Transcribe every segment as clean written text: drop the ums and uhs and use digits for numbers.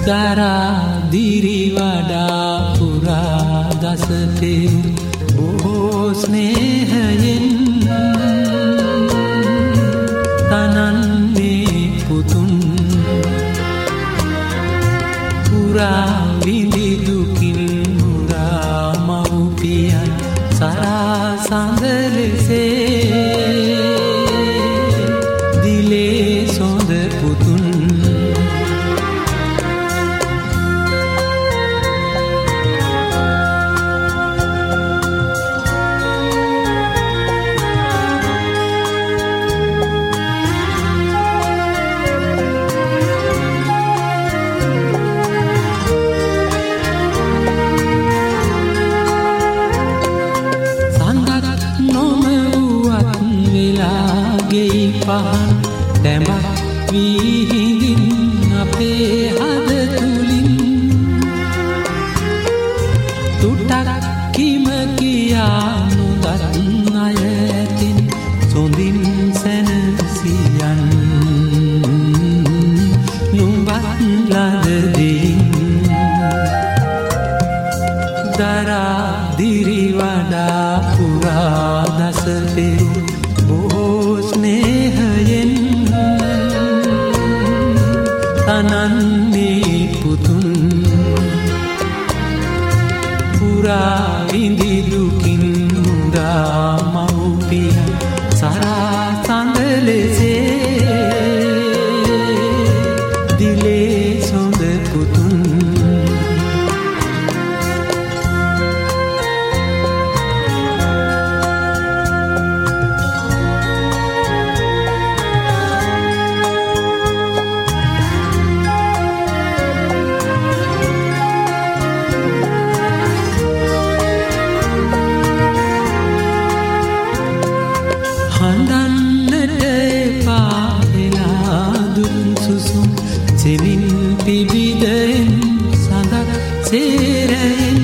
දරා දිරි වඩා පුරා දසතේ බොහෝ ස්නේහයෙන් තනන්නේ පුතුන් පුරා විඳි දුකින් මුරා මව්පියන් සරා සඳ ලෙසේ දිලේ සොඳ පුතුන් පහන් දැඹක් වී හිඳින් අපේ හද තුලින් තුටක් කිම කියා නොදත් අය ඇතින් සොඳින් සැනසියන් නුඹත් ලද දෙයින් දරා දිරි වඩා පුරා දස පෙරු බොහෝ ස්නේහයෙන් තනන්නේ පුතුන් පුරා විඳි දුකින් මුදා මව්පියන් සරා සඳ ලෙසේ දිලේ සොඳ පුතුන් හඬන්නට එපා වෙලා දුක් සුසුම් සෙමින් පිබිදෙන් සඳක් සේරයෙන්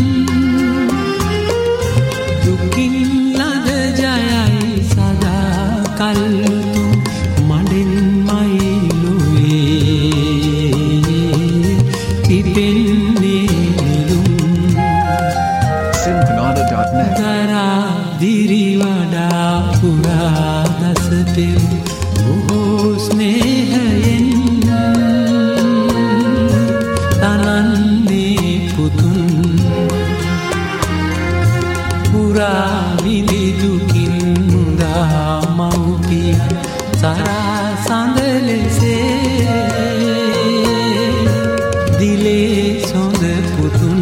දුකින් ලද ජයයි සදා කල්තුම් මඩෙන් මයිලුවේ පිපෙන්නේ නිදුම් Simpanada.net දරා දිරි වඩා පුරා දස පෙරු බොහෝ ස්නේහයෙන් තනන්නේ පුතුන් පුරා විඳි දුකින් මුදා මව්පියන් සරා සඳ ලෙසේ දිලේ සොඳ පුතුන්